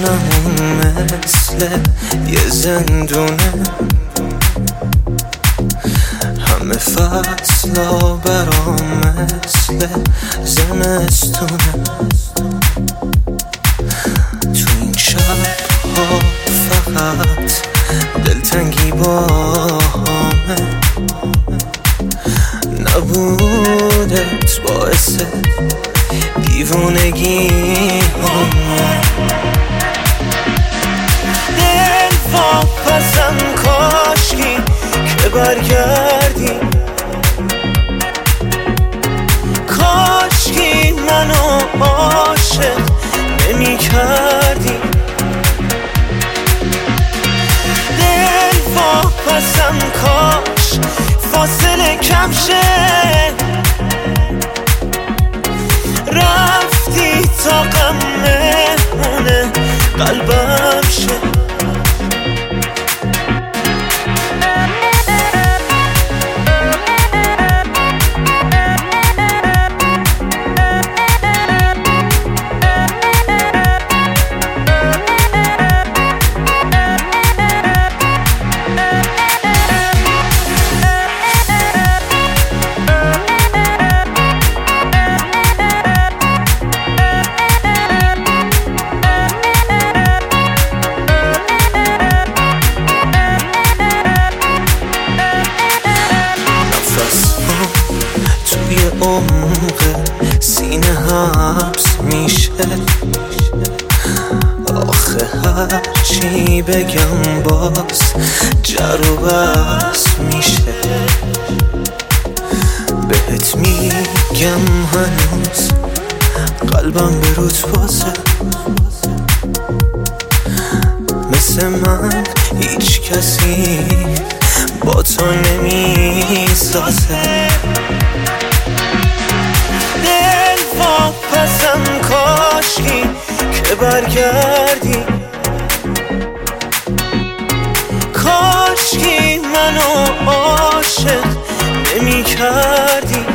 خونمون مثل یه زندونه، همه فصلا برام مثل زمستونه. تو این شب‌ها فقط دلتنگی با همه، نبودت باعث دیوونگی همه. دل واپسم کاشکی که برگردی، کاشکی منو عاشق نمی کردی. دل واپسم کاش فاصله کم شه، رفتی تا غم مهمونه قلبم شه. توی عمق سینه حبس میشه، آخه هرچی بگم باز جر و بحث میشه. بهت میگم هنوز قلبم به روت بازه، مثل من هیچ کسی با تو نمیسازه. دل واپسم کاشکی که برگردی، کاشکی منو عاشق نمی کردی.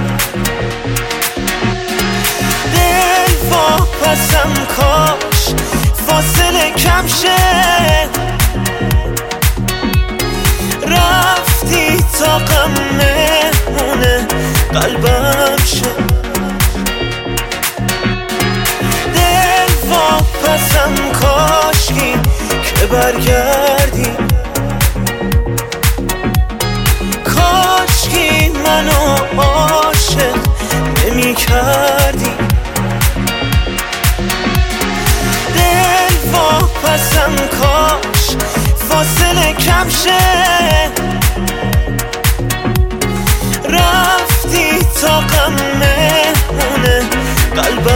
دل واپسم کاش فاصله کم شه، رفتی تا غم مهمونه قلبم شه. دل واپسم کاشکی که برگردی، کاشکی منو عاشق نمی کردی. دل واپسم کاش فاصله کم شه، رفتی تا غم مهمونه قلبم